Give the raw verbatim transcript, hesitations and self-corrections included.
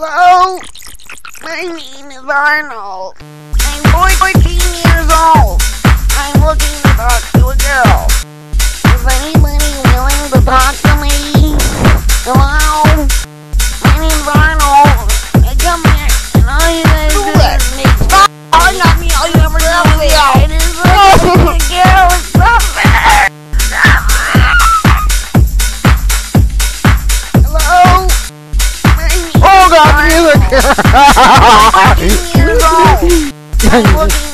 Hello? My name is Arnold. I'm fourteen years old. I'm looking to talk to a girl. Is anybody willing to talk to me? Hello? My name's Arnold. Hey, come here. And all you guys do is make fun. Oh, not me. All you ever do is it is looking to girl with something. Hello? My name Oh, God, is music! Arnold. I'm fourteen years old. I'm looking